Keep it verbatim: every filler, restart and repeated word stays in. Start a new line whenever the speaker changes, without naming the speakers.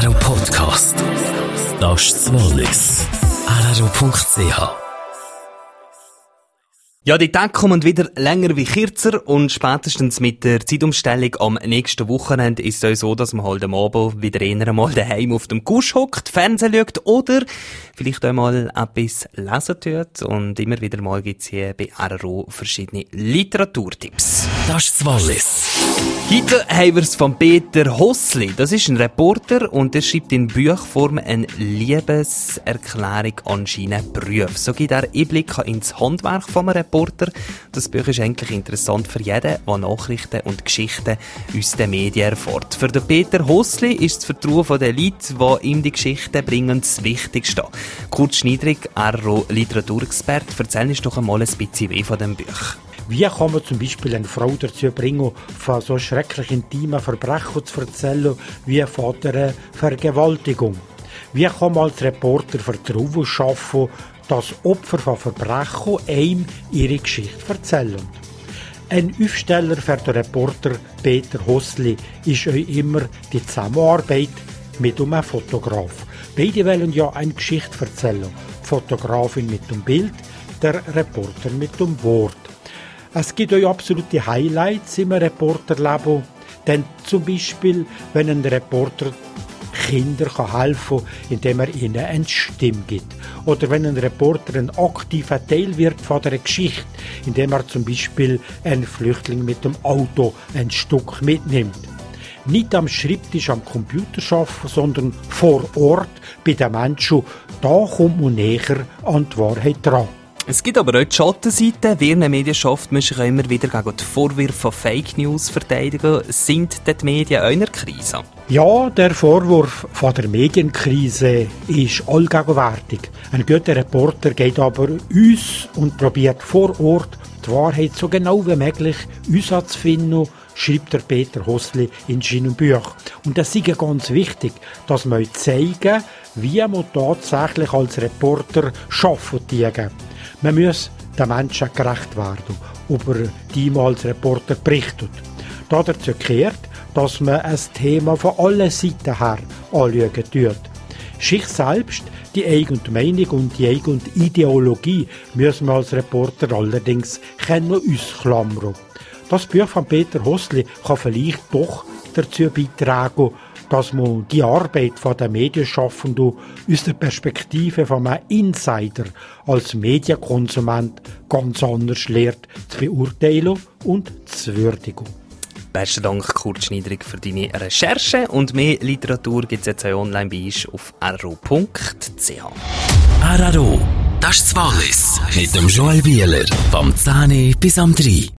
R R O Podcast. Das ist das Wallis. R R O Punkt C H.
Ja, die Tage kommen wieder länger wie kürzer und spätestens mit der Zeitumstellung am nächsten Wochenende ist es auch so, dass man halt am Abend wieder eher einmal daheim auf dem Couch hockt, Fernsehen schaut oder vielleicht einmal etwas lesen tut. Und immer wieder mal gibt's hier bei R R O verschiedene Literaturtipps.
Das ist das Wallis.
Heute haben wir es von Peter Hossli. Das ist ein Reporter und er schreibt in Buchform eine Liebeserklärung an seinen Beruf. So gibt er Einblick ins Handwerk vom Reporter. Das Buch ist eigentlich interessant für jeden, der Nachrichten und Geschichten aus den Medien erfährt. Für den Peter Hossli ist das Vertrauen der Leute, die ihm die Geschichten bringen, das Wichtigste. Kurt Schniedrig, R R O Literaturexperte, erzähl uns doch einmal ein bisschen von dem Buch.
Wie kann man zum Beispiel eine Frau dazu bringen, von so schrecklich intimen Verbrechen zu erzählen, wie von einer Vergewaltigung? Wie kann man als Reporter Vertrauen schaffen, dass Opfer von Verbrechen einem ihre Geschichte erzählen? Ein Aufsteller für den Reporter Peter Hossli ist euch immer die Zusammenarbeit mit einem Fotograf. Beide wollen ja eine Geschichte erzählen. Die Fotografin mit dem Bild, der Reporter mit dem Wort. Es gibt euch absolute Highlights im Reporterleben. Denn zum Beispiel, wenn ein Reporter Kindern helfen kann, indem er ihnen eine Stimme gibt. Oder wenn ein Reporter ein aktiver Teil wird von der Geschichte, indem er zum Beispiel einen Flüchtling mit dem Auto ein Stück mitnimmt. Nicht am Schreibtisch am Computer arbeiten, sondern vor Ort bei den Menschen. Da kommt man näher an die Wahrheit dran.
Es gibt aber auch die Schattenseite. Während der Medienschaft müssen sich immer wieder gegen die Vorwürfe von Fake News verteidigen. Sind die Medien auch in einer Krise?
Ja, der Vorwurf von der Medienkrise ist allgegenwärtig. Ein guter Reporter geht aber uns und probiert vor Ort die Wahrheit so genau wie möglich herauszufinden, schreibt der Peter Hossli in seinem Buch. Und das ist ganz wichtig, dass wir zeigen, wie man tatsächlich als Reporter arbeiten. Man muss den Menschen gerecht werden, über die man als Reporter berichtet. Dazu gehört, dass man ein Thema von allen Seiten her anschauen tut. Sich selbst, die eigene Meinung und die eigene Ideologie müssen wir als Reporter allerdings ausklammern. Das Buch von Peter Hossli kann vielleicht doch dazu beitragen, dass man die Arbeit der Medienschaffenden aus der Perspektive von einem Insider als Medienkonsument ganz anders lernt zu beurteilen und zu würdigen.
Besten Dank, Kurt Schniedrig, für deine Recherche. Und mehr Literatur gibt es jetzt auch online bei uns auf r r o punkt c h.
R R O, das ist das Wallis. Mit dem Joel Bieler. Vom zehn bis am drei.